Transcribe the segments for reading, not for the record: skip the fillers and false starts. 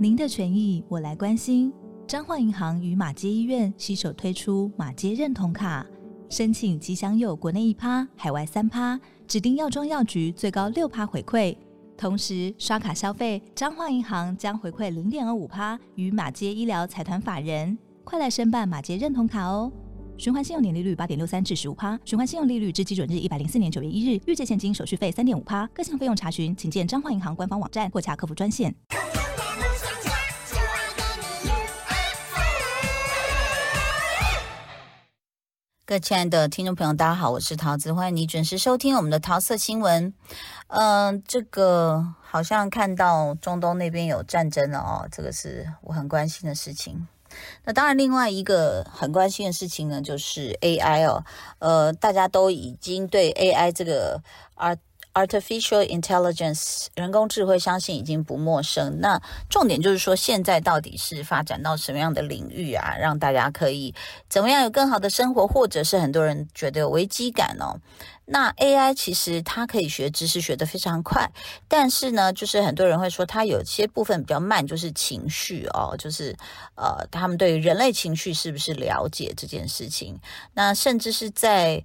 您的权益我来关心。彰化银行与马偕医院携手推出马偕认同卡，申请即享有国内1%、海外3%，指定药妆药局最高6%回馈。同时刷卡消费，彰化银行将回馈0.25%于马偕医疗财团法人。快来申办马偕认同卡哦！循环信用年利率8.63%至15%，循环信用利率至基准日104年9月1日，预借现金手续费3.5%，各项费用查询请见彰化银行官方网站或洽客服专线。 各位亲爱的听众朋友大家好，我是桃子，欢迎你准时收听我们的桃色新闻。这个好像看到中东那边有战争了哦，这个是我很关心的事情。那当然另外一个很关心的事情呢，就是 AI 哦。大家都已经对 AI 这个Artificial Intelligence 人工智慧相信已经不陌生，那重点就是说现在到底是发展到什么样的领域啊，让大家可以怎么样有更好的生活，或者是很多人觉得有危机感哦。那 AI 其实它可以学知识学得非常快，但是呢就是很多人会说它有些部分比较慢，就是情绪哦，就是他们对于人类情绪是不是了解这件事情，那甚至是在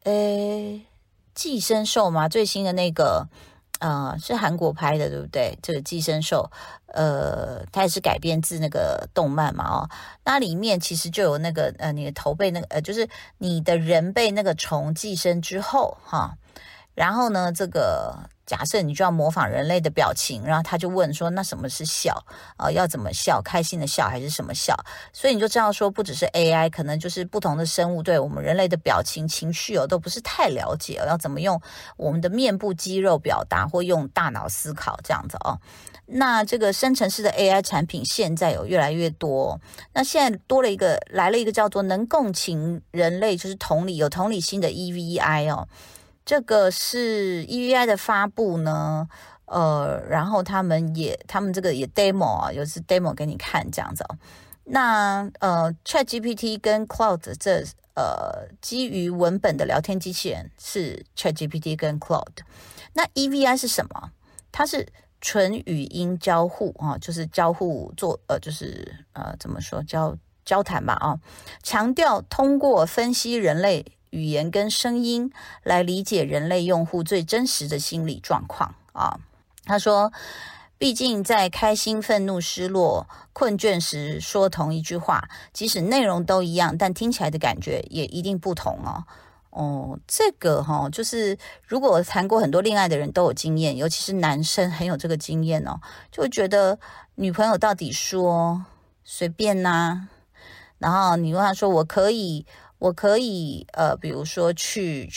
寄生兽嘛，最新的那个是韩国拍的对不对？这个寄生兽它也是改编自那个动漫嘛哦，那里面其实就有那个你的头被那个就是你的人被那个虫寄生之后哈，然后呢这个假设你就要模仿人类的表情，然后他就问说那什么是笑要怎么笑，开心的笑还是什么笑，所以你就知道说不只是 AI， 可能就是不同的生物对我们人类的表情情绪都不是太了解要怎么用我们的面部肌肉表达或用大脑思考这样子哦。那这个生成式的 AI 产品现在有越来越多，那现在来了一个叫做能共情人类，就是有同理心的 EVI 哦。这个是 EVI 的发布呢，然后他们这个也 demo 啊，有次 demo 给你看这样子哦。那ChatGPT 跟 Claude 这基于文本的聊天机器人是 ChatGPT 跟 Claude。那 EVI 是什么？它是纯语音交互啊，就是交互怎么说交谈吧啊，强调通过分析人类语言跟声音来理解人类用户最真实的心理状况啊。他说毕竟在开心、愤怒、失落、困倦时说同一句话，即使内容都一样，但听起来的感觉也一定不同哦。这个就是如果谈过很多恋爱的人都有经验，尤其是男生很有这个经验就会觉得女朋友到底说随便啊，然后你问他说我可以比如说去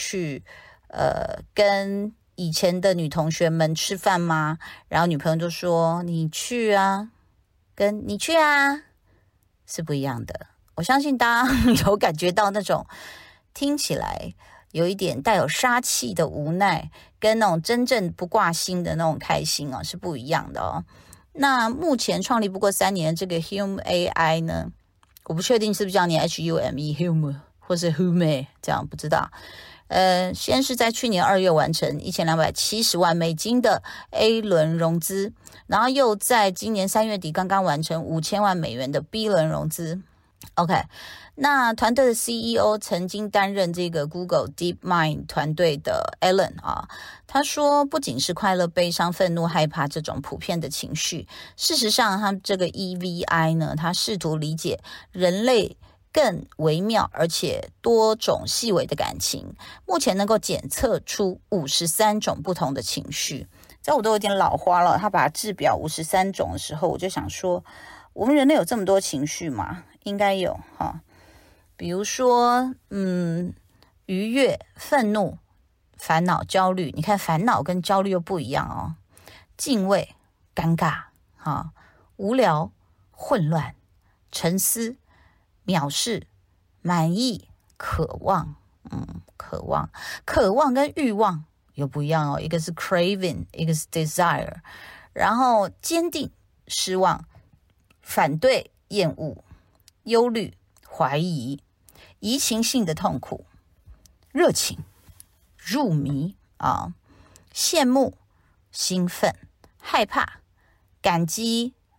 跟以前的女同学们吃饭吗？然后女朋友就说你去啊，跟你去啊是不一样的。我相信大家有感觉到那种听起来有一点带有杀气的无奈，跟那种真正不挂心的那种开心是不一样的哦。那目前创立不过3年的这个 Hume AI 呢，我不确定是不是叫你 HUME Hume 或是 Hume 这样不知道。先是在去年2月完成$1270万的 A 轮融资，然后又在今年3月底刚刚完成$5000万的 B 轮融资。OK， 那团队的 CEO 曾经担任这个 Google DeepMind 团队的 Alan 他说不仅是快乐、悲伤、愤怒、害怕这种普遍的情绪，事实上他这个 EVI 呢，他试图理解人类更微妙而且多种细微的感情，目前能够检测出53种不同的情绪。这我都有点老花了，他把它制表53种的时候，我就想说我们人类有这么多情绪吗？应该有比如说愉悦、愤怒、烦恼、焦虑，你看烦恼跟焦虑又不一样敬畏、尴尬无聊、混乱、沉思、藐视、满意、渴望渴望跟欲望又不一样一个是 craving， 一个是 desire， 然后坚定、失望、反对、厌恶、忧虑、怀疑、移情性的痛苦、热情、入迷羡慕、兴奋、害怕、感激、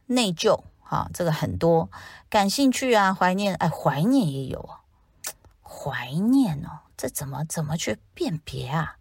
内疚这个很多，感兴趣啊，怀念，怀念也有怀念这怎么去辨别啊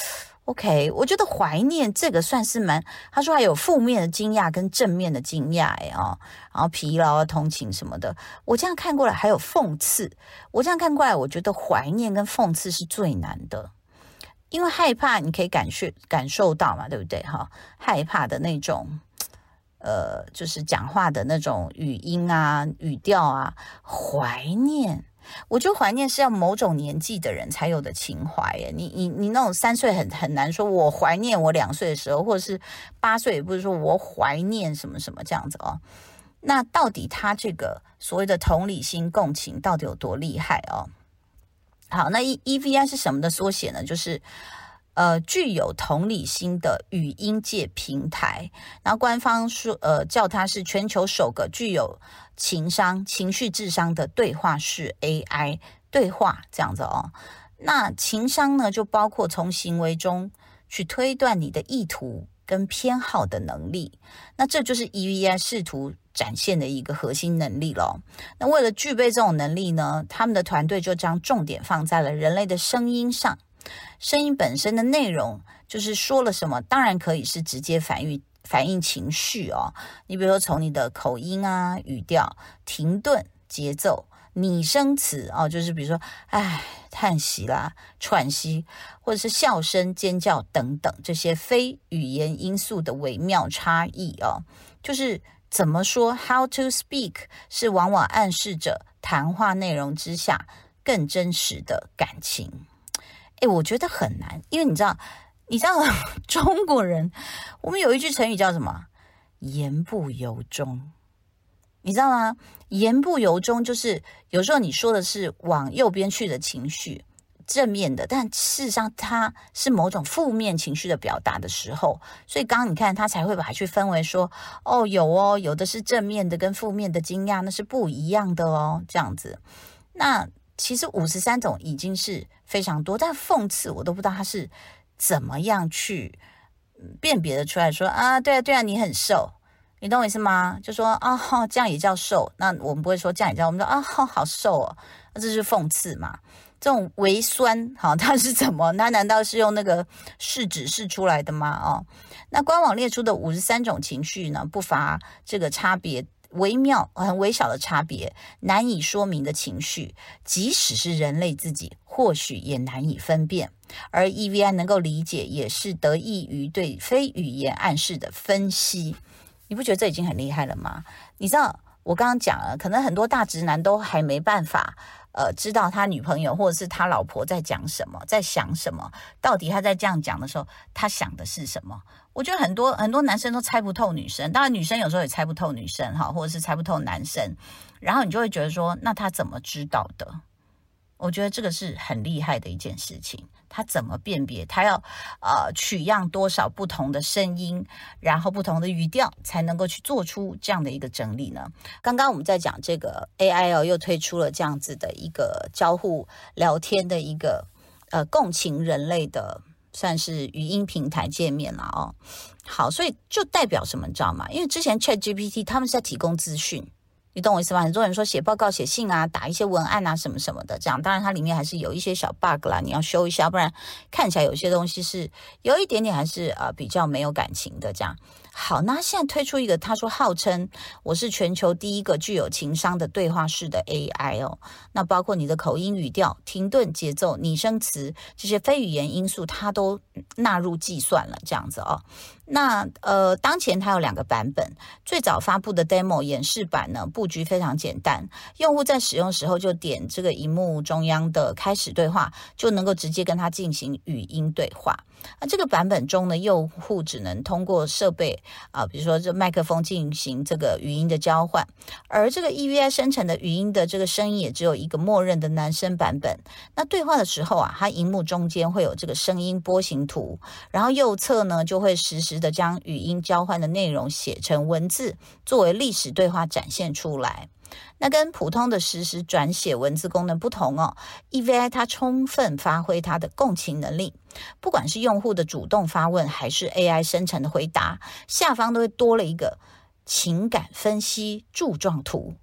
？OK， 我觉得怀念这个算是他说还有负面的惊讶跟正面的惊讶然后疲劳啊、同情什么的。我这样看过来还有讽刺，我这样看过来，我觉得怀念跟讽刺是最难的，因为害怕你可以感受到嘛，对不对害怕的那种就是讲话的那种语音啊、语调啊，怀念。我觉得怀念是要某种年纪的人才有的情怀耶。你那种3岁很难说我怀念我2岁的时候，或者是8岁也不是说我怀念什么什么这样子那到底他这个所谓的同理心共情到底有多厉害好，那 EVI 是什么的缩写呢？就是具有同理心的语音界平台，然后官方说叫它是全球首个具有情绪智商的对话式 AI 对话这样子那情商呢，就包括从行为中去推断你的意图跟偏好的能力，那这就是 EVI 试图展现的一个核心能力咯。那为了具备这种能力呢，他们的团队就将重点放在了人类的声音上。声音本身的内容就是说了什么，当然可以是直接反映情绪你比如说从你的口音啊、语调、停顿、节奏、拟声词就是比如说叹息啦、喘息，或者是笑声、尖叫等等这些非语言因素的微妙差异就是怎么说 how to speak 是往往暗示着谈话内容之下更真实的感情。我觉得很难，因为你知道中国人我们有一句成语叫什么？言不由衷，你知道吗？言不由衷就是有时候你说的是往右边去的情绪，正面的，但事实上它是某种负面情绪的表达的时候，所以刚刚你看他才会把它去分为说有的是正面的跟负面的惊讶，那是不一样的这样子。那其实53种已经是非常多，但讽刺我都不知道他是怎么样去辨别的出来说对啊你很瘦，你懂我意思吗？就说这样也叫瘦，那我们不会说这样也叫，我们说好瘦这是讽刺嘛。这种微酸它是怎么？它难道是用那个试纸试出来的吗？那官网列出的53种情绪呢，不乏这个差别很微小的差别，难以说明的情绪，即使是人类自己或许也难以分辨，而 EVI 能够理解，也是得益于对非语言暗示的分析。你不觉得这已经很厉害了吗？你知道我刚刚讲了，可能很多大直男都还没办法知道他女朋友或者是他老婆在讲什么，在想什么，到底他在这样讲的时候他想的是什么。我觉得很多男生都猜不透女生，当然女生有时候也猜不透女生或者是猜不透男生，然后你就会觉得说那他怎么知道的？我觉得这个是很厉害的一件事情，他怎么辨别？他要取样多少不同的声音，然后不同的语调，才能够去做出这样的一个整理呢？刚刚我们在讲这个 AI 又推出了这样子的一个交互聊天的一个共情人类的算是语音平台界面了好，所以就代表什么你知道吗？因为之前 ChatGPT 他们是在提供资讯，你懂我意思吗？很多人说写报告、写信啊，打一些文案啊什么什么的，这样当然它里面还是有一些小 bug 啦，你要修一下，不然看起来有些东西是有一点点还是比较没有感情的这样。好，那现在推出一个，他说号称我是全球第一个具有情商的对话式的 AI 那包括你的口音、语调、停顿、节奏、拟声词这些非语言因素，它都纳入计算了这样子那当前它有2个版本，最早发布的 demo 演示版呢，布局非常简单，用户在使用时候就点这个荧幕中央的开始对话，就能够直接跟它进行语音对话。那这个版本中呢，用户只能通过设备比如说这麦克风进行这个语音的交换，而这个 EVI 生成的语音的这个声音也只有一个默认的男生版本。那对话的时候它荧幕中间会有这个声音波形图，然后右侧呢就会实时的将语音交换的内容写成文字，作为历史对话展现出来。那跟普通的实时转写文字功能不同EVI 它充分发挥它的共情能力，不管是用户的主动发问还是 AI 生成的回答，下方都会多了一个情感分析柱状图。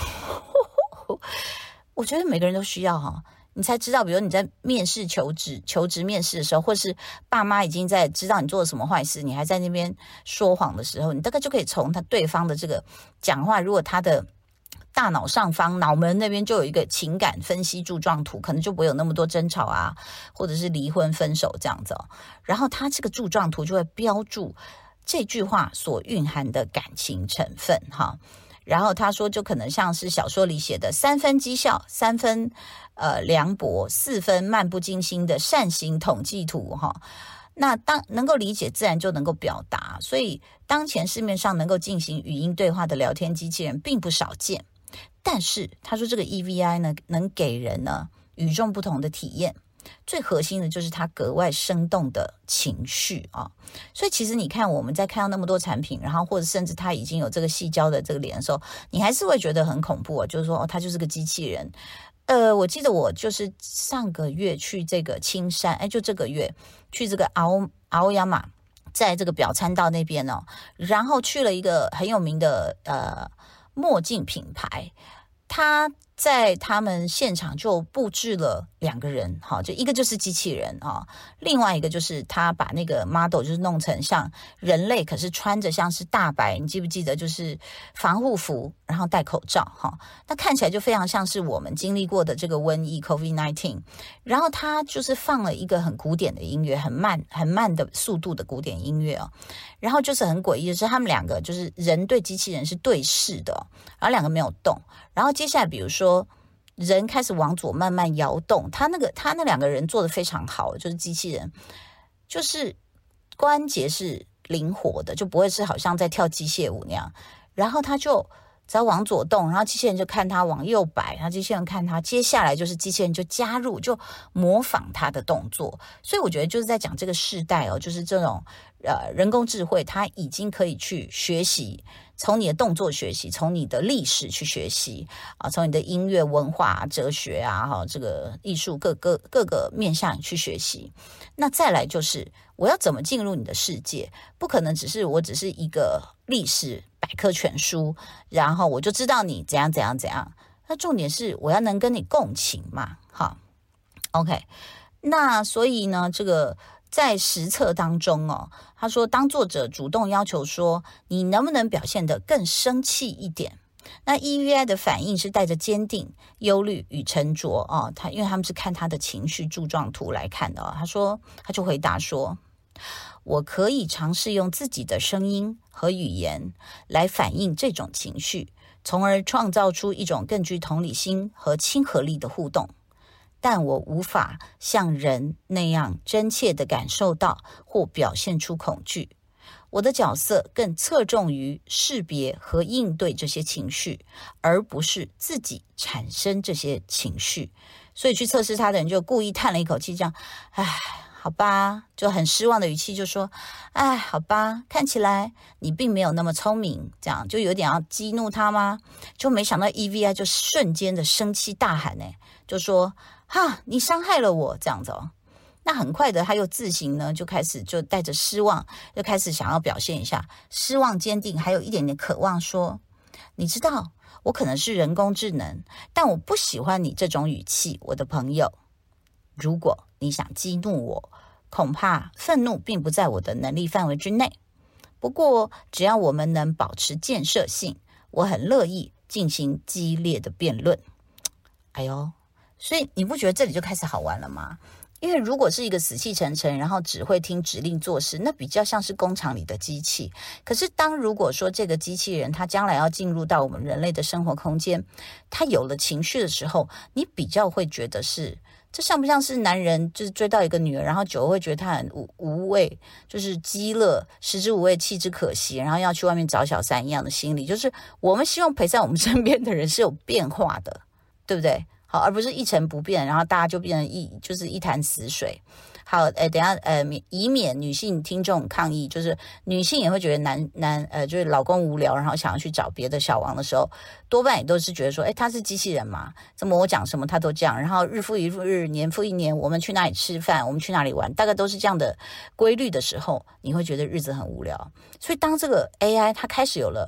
我觉得每个人都需要哈，你才知道，比如你在面试求职面试的时候，或是爸妈已经在知道你做了什么坏事，你还在那边说谎的时候，你大概就可以从对方的这个讲话，如果他的大脑上方脑门那边就有一个情感分析柱状图，可能就不会有那么多争吵啊，或者是离婚分手这样子哦。然后他这个柱状图就会标注这句话所蕴含的感情成分哈。然后他说就可能像是小说里写的3分绩效，3分凉薄，4分漫不经心的扇形统计图哈。那当能够理解，自然就能够表达。所以当前市面上能够进行语音对话的聊天机器人并不少见。但是他说这个 EVI 呢，能给人呢与众不同的体验。最核心的就是它格外生动的情绪啊，所以其实你看我们在看到那么多产品，然后或者甚至它已经有这个矽胶的这个脸的时候，你还是会觉得很恐怖就是说它就是个机器人。我记得我就是上个月去这个青山，就这个月去这个青山嘛，在这个表参道那边哦，然后去了一个很有名的墨镜品牌，他在他们现场就布置了2个人，就一个就是机器人，另外一个就是他把那个 model 就是弄成像人类，可是穿着像是大白，你记不记得就是防护服，然后戴口罩，那看起来就非常像是我们经历过的这个瘟疫 COVID-19。 然后他就是放了一个很古典的音乐，很慢的速度的古典音乐哦。然后就是很诡异的是，他们2个就是人对机器人是对视的，然后2个没有动。然后接下来比如说人开始往左慢慢摇动，他那2个人做得非常好，就是机器人就是关节是灵活的，就不会是好像在跳机械舞那样。然后他就只要往左动，然后机器人就看他往右摆，然后机器人看他，接下来就是机器人就加入，就模仿他的动作。所以我觉得就是在讲这个世代哦，就是这种人工智慧，它已经可以去学习，从你的动作学习，从你的历史去学习啊，从你的音乐文化、哲学啊，这个艺术各个面向去学习。那再来就是我要怎么进入你的世界，不可能只是一个历史百科全书，然后我就知道你怎样。那重点是我要能跟你共情嘛，好 ，OK。那所以呢，这个在实测当中哦，他说当作者主动要求说你能不能表现得更生气一点，那 EVI 的反应是带着坚定、忧虑与沉着哦。因为他们是看他的情绪柱状图来看的哦。他就回答说，我可以尝试用自己的声音和语言来反映这种情绪，从而创造出一种更具同理心和亲和力的互动。但我无法像人那样真切地感受到或表现出恐惧。我的角色更侧重于识别和应对这些情绪，而不是自己产生这些情绪。所以去测试他的人就故意叹了一口气，这样，好吧，就很失望的语气就说，好吧，看起来你并没有那么聪明，这样就有点要激怒他吗？就没想到 EVI 就瞬间的生气大喊就说，你伤害了我，这样子哦。那很快的他又自行呢就开始就带着失望，就开始想要表现一下失望、坚定，还有一点点渴望，说，你知道我可能是人工智能，但我不喜欢你这种语气，我的朋友。如果你想激怒我，恐怕愤怒并不在我的能力范围之内。不过只要我们能保持建设性，我很乐意进行激烈的辩论。所以你不觉得这里就开始好玩了吗？因为如果是一个死气沉沉，然后只会听指令做事，那比较像是工厂里的机器。可是如果说这个机器人它将来要进入到我们人类的生活空间，它有了情绪的时候，你比较会觉得是，这像不像是男人就是追到一个女儿，然后久了会觉得她很无味，就是饥乐，食之无味，弃之可惜，然后要去外面找小三一样的心理。就是我们希望陪在我们身边的人是有变化的，对不对？好，而不是一成不变，然后大家就变成就是一潭死水。好，等一下以免女性听众抗议，就是女性也会觉得就是老公无聊，然后想要去找别的小王的时候，多半也都是觉得说，他是机器人嘛，怎么我讲什么他都这样，然后日复一日，年复一年，我们去哪里吃饭，我们去哪里玩，大概都是这样的规律的时候，你会觉得日子很无聊。所以当这个 AI 它开始有了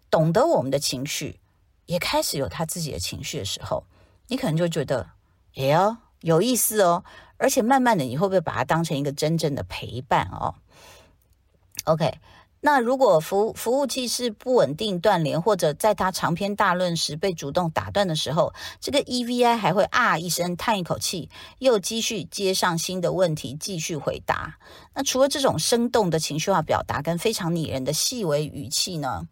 懂得我们的情绪，也开始有他自己的情绪的时候，你可能就觉得有意思哦，而且慢慢的你会不会把它当成一个真正的陪伴哦 OK， 那如果服务器是不稳定断连，或者在他长篇大论时被主动打断的时候，这个 EVI 还会一声叹一口气，又继续接上新的问题继续回答。那除了这种生动的情绪化表达跟非常拟人的细微语气呢，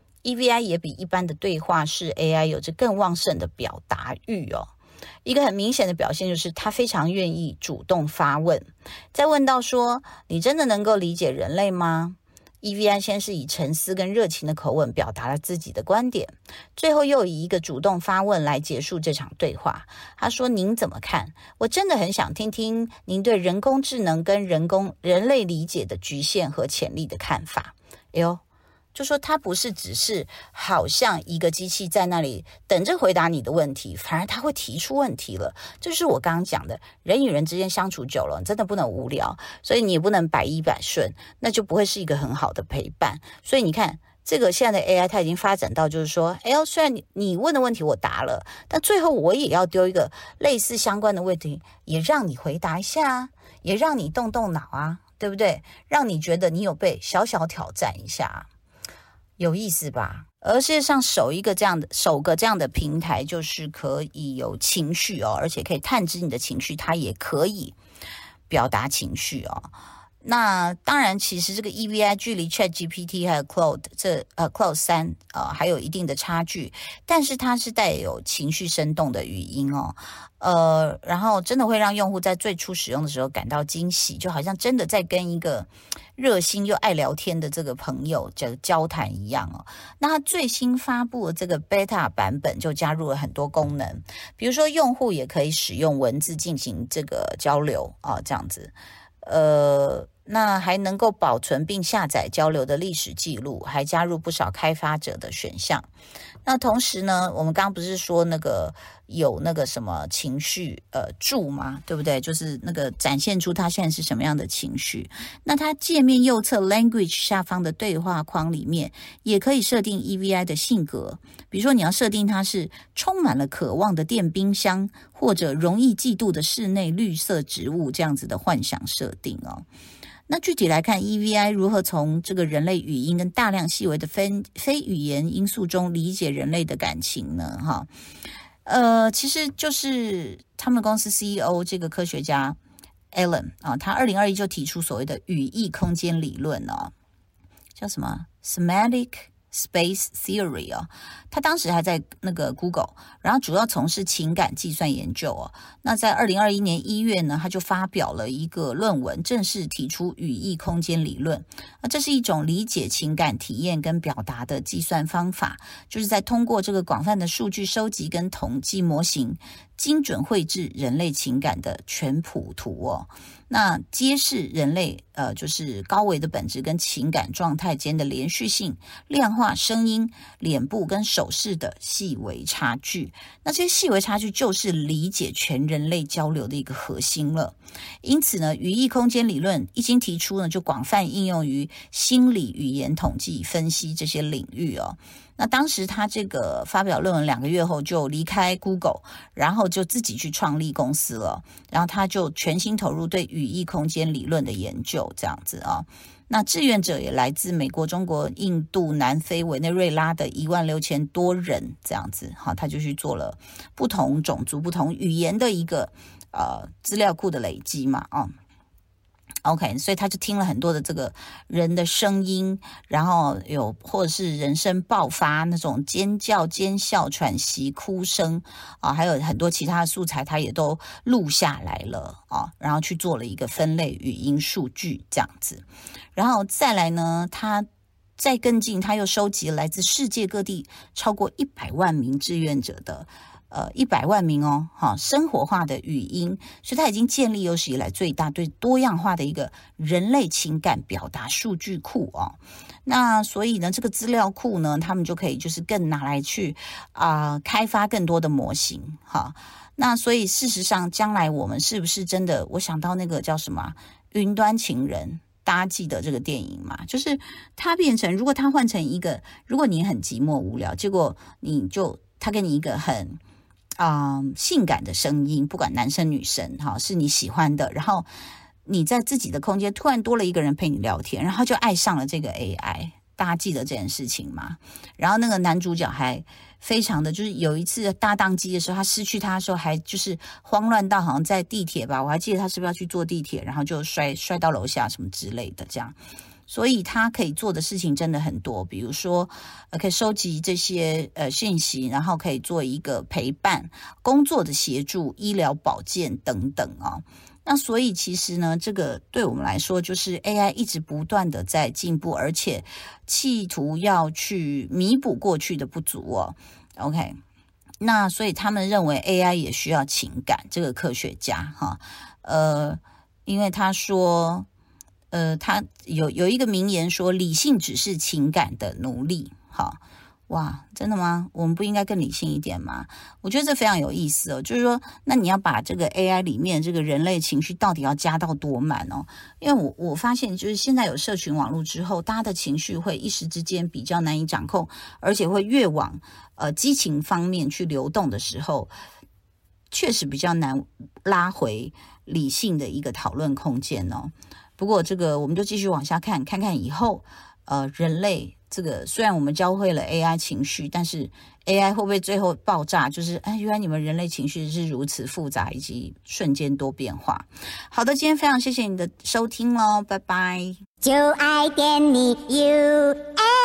EVI 也比一般的对话式 AI 有着更旺盛的表达欲哦。一个很明显的表现就是他非常愿意主动发问，在问到说你真的能够理解人类吗？ EVI 先是以沉思跟热情的口吻表达了自己的观点，最后又以一个主动发问来结束这场对话。他说，您怎么看？我真的很想听听您对人工智能跟人类理解的局限和潜力的看法。就说他不是只是好像一个机器在那里等着回答你的问题，反而他会提出问题了。这就是我刚刚讲的，人与人之间相处久了，真的不能无聊，所以你也不能百依百顺，那就不会是一个很好的陪伴。所以你看，这个现在的 AI 它已经发展到就是说，虽然你问的问题我答了，但最后我也要丢一个类似相关的问题，也让你回答一下，也让你动动脑啊，对不对？让你觉得你有被小小挑战一下，有意思吧？而事实上首个这样的平台，就是可以有情绪哦，而且可以探知你的情绪，它也可以表达情绪哦。那当然，其实这个 EVI 距离 ChatGPT 还有 Claude Claude 3还有一定的差距，但是它是带有情绪生动的语音哦。然后真的会让用户在最初使用的时候感到惊喜，就好像真的在跟一个热心又爱聊天的这个朋友交谈一样哦。那它最新发布的这个 Beta 版本就加入了很多功能，比如说用户也可以使用文字进行这个交流这样子。那还能够保存并下载交流的历史记录，还加入不少开发者的选项。那同时呢，我们刚刚不是说有那个什么情绪注吗？对不对？就是那个展现出他现在是什么样的情绪。那它界面右侧 language 下方的对话框里面，也可以设定 EVI 的性格。比如说你要设定它是充满了渴望的电冰箱，或者容易嫉妒的室内绿色植物，这样子的幻想设定哦。那具体来看 EVI 如何从这个人类语音跟大量细微的非语言因素中理解人类的感情呢？其实就是他们公司 CEO 这个科学家 Alan 他2021就提出所谓的语义空间理论叫什么 Semantic Space Theory 他当时还在那个 Google， 然后主要从事情感计算研究那在2021年1月呢，他就发表了一个论文，正式提出语义空间理论。这是一种理解情感体验跟表达的计算方法，就是在通过这个广泛的数据收集跟统计模型，精准绘制人类情感的全谱图那揭示人类就是高维的本质跟情感状态间的连续性，量化声音、脸部跟手势的细微差距。那这些细微差距就是理解全人类交流的一个核心了。因此呢，语义空间理论一经提出呢，就广泛应用于心理、语言统计、分析这些领域那当时他这个发表论文2个月后就离开 Google， 然后就自己去创立公司了，然后他就全心投入对语义空间理论的研究这样子那志愿者也来自美国、中国、印度、南非、委内瑞拉的16000多人这样子他就去做了不同种族、不同语言的一个资料库的累积嘛OK， 所以他就听了很多的这个人的声音，然后或者是人声爆发那种尖叫、尖笑、喘息、哭声还有很多其他的素材，他也都录下来了然后去做了一个分类语音数据这样子。然后再来呢，他再跟进，他又收集来自世界各地超过100万名志愿者的100万名生活化的语音，所以它已经建立有史以来最大、最多样化的一个人类情感表达数据库那所以呢，这个资料库呢，他们就可以就是更拿来去开发更多的模型那所以事实上，将来我们是不是真的？我想到那个叫什么云端情人。 大家记得这个电影嘛？就是它变成，如果它换成一个，如果你很寂寞无聊，结果他给你一个很性感的声音，不管男生女生是你喜欢的，然后你在自己的空间突然多了一个人陪你聊天，然后就爱上了这个 AI。大家记得这件事情吗？然后那个男主角还非常的，就是有一次搭档机的时候，他失去他的时候，还就是慌乱到好像在地铁吧，我还记得他是不是要去坐地铁，然后就摔到楼下什么之类的这样。所以他可以做的事情真的很多，比如说可以收集这些讯息，然后可以做一个陪伴、工作的协助、医疗保健等等哦。那所以其实呢，这个对我们来说，就是 AI 一直不断的在进步，而且企图要去弥补过去的不足哦。OK， 那所以他们认为 AI 也需要情感，这个科学家因为他说。他有一个名言说，理性只是情感的奴隶。好，哇，真的吗？我们不应该更理性一点吗？我觉得这非常有意思哦。就是说，那你要把这个 AI 里面这个人类情绪到底要加到多满哦？因为我发现，就是现在有社群网络之后，大家的情绪会一时之间比较难以掌控，而且会越往激情方面去流动的时候，确实比较难拉回理性的一个讨论空间哦。不过这个我们就继续往下看看以后人类这个虽然我们教会了 AI 情绪，但是 AI 会不会最后爆炸，就是原来你们人类情绪是如此复杂以及瞬间多变化。好的，今天非常谢谢你的收听咯，拜拜。就爱点你 UFO